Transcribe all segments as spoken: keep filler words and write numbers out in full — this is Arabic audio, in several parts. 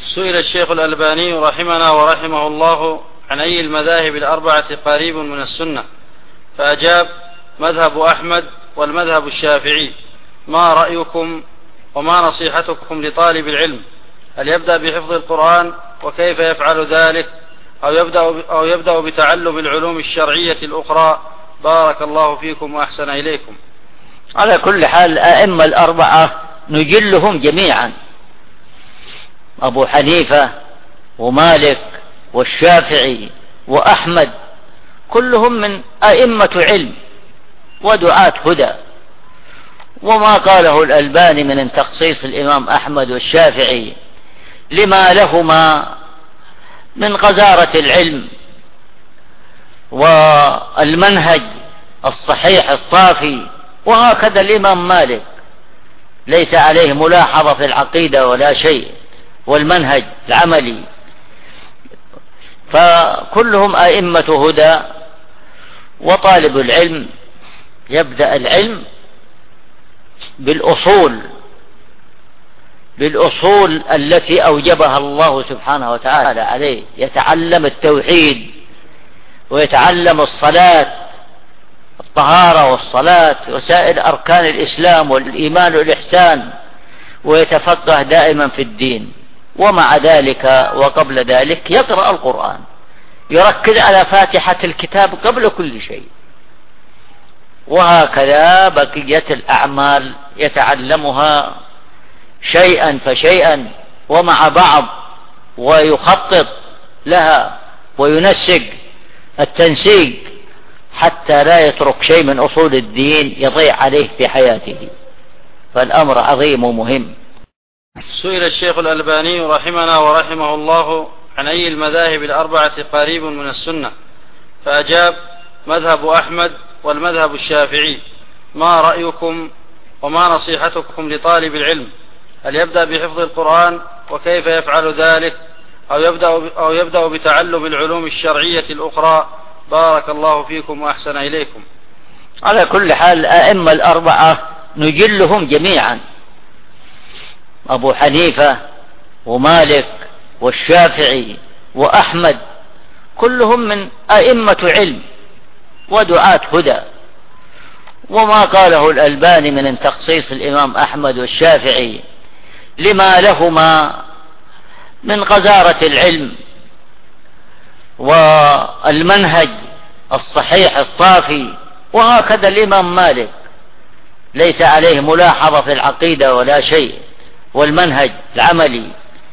سئل الشيخ الألباني رحمنا ورحمه الله عن أي المذاهب الأربعة قريب من السنة، فأجاب: مذهب أحمد والمذهب الشافعي. ما رأيكم وما نصيحتكم لطالب العلم؟ هل يبدأ بحفظ القرآن وكيف يفعل ذلك، أو يبدأ, أو يبدأ بتعلم العلوم الشرعية الأخرى؟ بارك الله فيكم وأحسن إليكم. على كل حال الأئمة الأربعة نجلهم جميعا، أبو حنيفة ومالك والشافعي وأحمد، كلهم من أئمة علم ودعاة هدى. وما قاله الألباني من تخصيص الإمام أحمد والشافعي لما لهما من غزارة العلم والمنهج الصحيح الصافي، وهكذا الإمام مالك ليس عليه ملاحظة في العقيدة ولا شيء، والمنهج العملي، فكلهم أئمة هدى. وطالب العلم يبدأ العلم بالأصول بالأصول التي أوجبها الله سبحانه وتعالى عليه، يتعلم التوحيد ويتعلم الصلاة، الطهارة والصلاة وسائر أركان الإسلام والإيمان والإحسان، ويتفقه دائما في الدين. ومع ذلك وقبل ذلك يقرأ القرآن، يركز على فاتحة الكتاب قبل كل شيء. وهكذا بقية الأعمال يتعلمها شيئا فشيئا ومع بعض، ويخطط لها وينسق التنسيق حتى لا يترك شيء من أصول الدين يضيع عليه في حياته، فالأمر عظيم ومهم. سئل الشيخ الألباني رحمنا ورحمه الله عن أي المذاهب الأربعة قريب من السنة، فأجاب: مذهب أحمد والمذهب الشافعي. ما رأيكم وما نصيحتكم لطالب العلم؟ هل يبدأ بحفظ القرآن وكيف يفعل ذلك، أو يبدأ, أو يبدأ بتعلم العلوم الشرعية الأخرى؟ بارك الله فيكم وأحسن إليكم. على كل حال الأئمة الأربعة نجلهم جميعا، أبو حنيفة ومالك والشافعي وأحمد، كلهم من أئمة علم ودعاة هدى. وما قاله الألباني من تخصيص الإمام أحمد والشافعي لما لهما من غزارة العلم والمنهج الصحيح الصافي، وهكذا الإمام مالك ليس عليه ملاحظة في العقيدة ولا شيء، والمنهج العملي،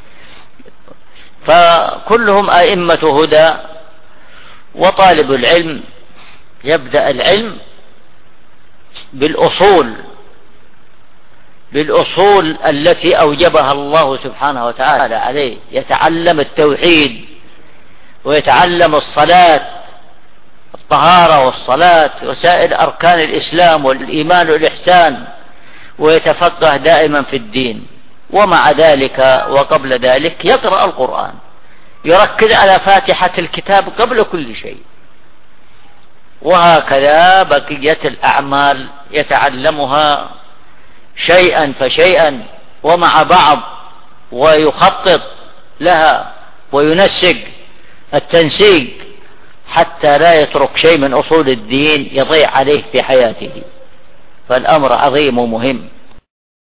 فكلهم أئمة هدى. وطالب العلم يبدأ العلم بالأصول بالأصول التي أوجبها الله سبحانه وتعالى عليه، يتعلم التوحيد ويتعلم الصلاة، الطهارة والصلاة وسائر أركان الإسلام والإيمان والإحسان، ويتفقه دائما في الدين. ومع ذلك وقبل ذلك يقرأ القرآن، يركز على فاتحة الكتاب قبل كل شيء. وهكذا بقية الأعمال يتعلمها شيئا فشيئا ومع بعض، ويخطط لها وينسق التنسيق حتى لا يترك شيء من أصول الدين يضيع عليه في حياته، فالأمر عظيم ومهم.